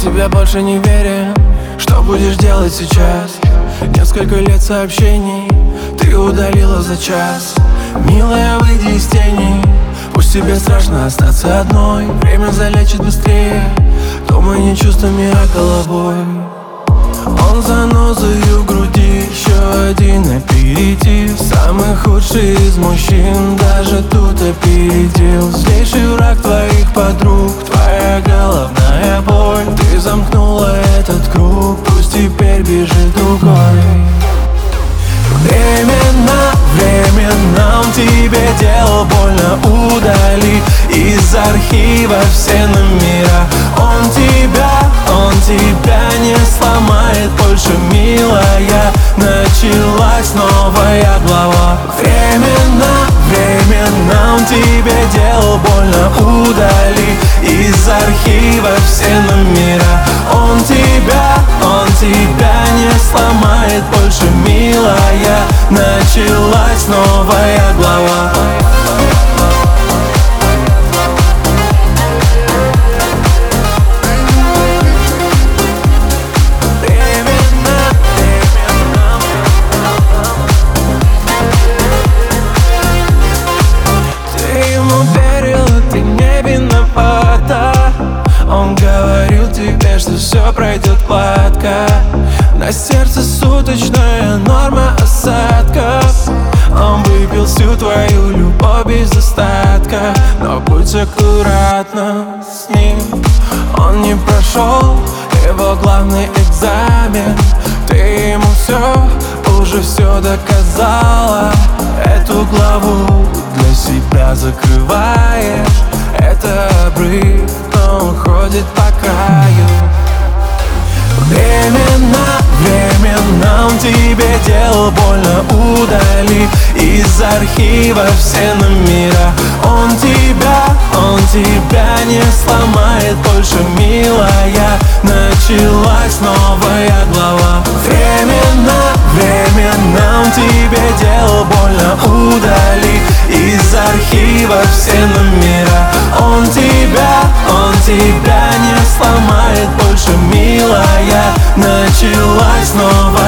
тебе больше не верю. Что будешь делать сейчас? Несколько лет сообщений ты удалила за час. Милая, выйди из тени. Пусть тебе страшно остаться одной. Время залечит быстрее. Думай не чувствами, а головой. Он занозой в груди, еще один аперитив. Самый худший из мужчин даже тут опередил. Злейший враг твоих подруг, твоя головная боль. Ты замкнула этот круг, пусть теперь бежит другой. Временно он тебе делал больно. Удали из архива все номера. Он тебя не сломает больше, милая. Началась новая глава. Временно он тебе делал больно. Удали из архива все номера. Он тебя не сломает больше, милая. Началась новая глава. Он говорил тебе, что все пройдет гладко. На сердце суточная норма осадков. Он выпил всю твою любовь без остатка. Но будь аккуратна с ним. Он не прошел его главный экзамен. Ты ему уже все доказала. Эту главу для себя закрываешь. Это обрыв, но он ходит по краю. Временно он тебе делал больно. Удали из архива все номера. Он тебя не сломает больше, милая. Началась новая глава. Временно он тебе делал больно. Удали из архива все номера. Он тебя не сломает больше, милая. Началась новая